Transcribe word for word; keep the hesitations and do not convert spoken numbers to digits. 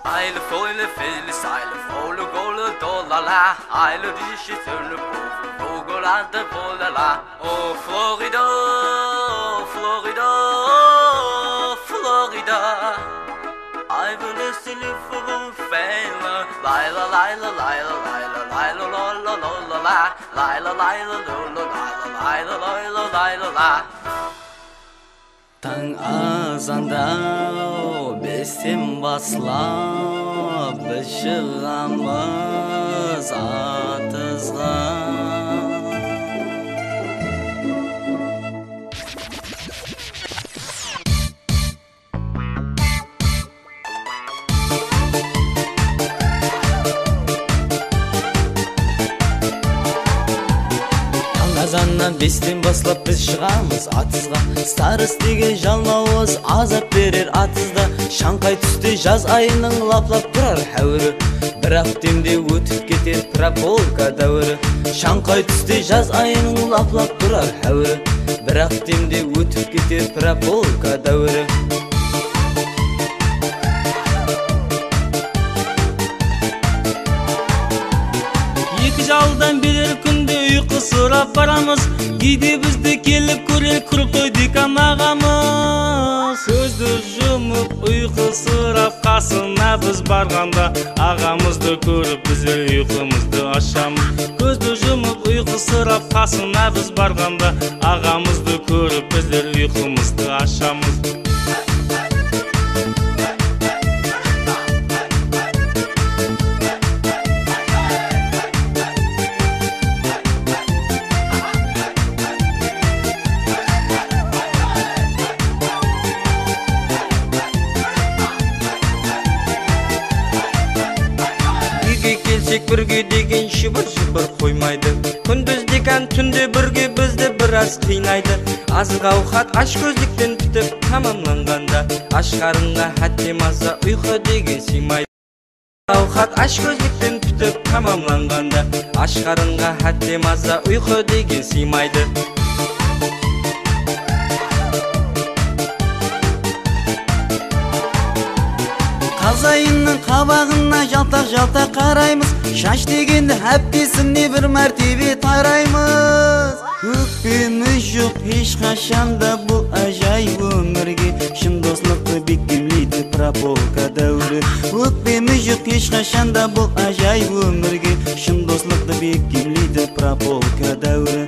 Aile foile fille sile folle gole dolala Aile dishi turle povo vogolade volala Oh Florida Florida Florida I will listen for a failure Lila lila lila lila lila la la la la Lila lila lila lila lila lila la Таң азанда бестен баслап біз шығамыз атызға Азаннан бестен баслап біз шығамыз атызға Старыс деген жалмауыз азап берер атызда Шаңқай түсте жаз айының лаплап тұрар әуірі Бірақ демде өтіп кетер прополка дәуірі Шаңқай түсте жаз айының лаплап тұрар әуірі Бірақ демде өтіп кетер прополка дәуірі Екі жалдан берер күнде ұйқы сұрап барамыз Кейде бізді келіп көрер күрқой декан ағамыз Көзді жұмып ұйқы сұрап қасына біз барғанда Ағамызды көріп біздер ұйқымызды ашамыз Көзді жұмып ұйқы сұрап қасына біз барғанда Ағамызды көріп біздер ұйқымызды ашамыз Бірге деген шыбыр-шыбыр қоймайды Күндіз деген түнде бірге бізді біраз қинайды Азық ауқат аш көздіктен бітіп тамамланғанда Аш қарынға хәтте маза ұйқы деген сыймайды Ауқат аш көздіктен бітіп тамамланғанда Аш қарынға хәтте маза ұйқы деген сыймайды Қазайынның қабағына жалтақ-жалтақ қараймыз Шаш дегенді әптесіне бір мәртебе тараймыз Өкпеміз жоқ ешқашанда бұл ажайып өмірге Шын дослықты бекемлейді прополка дәуірі Өкпеміз жоқ ешқашанда бұл ажайып өмірге Шын дослықты бекемлейді прополка дәуірі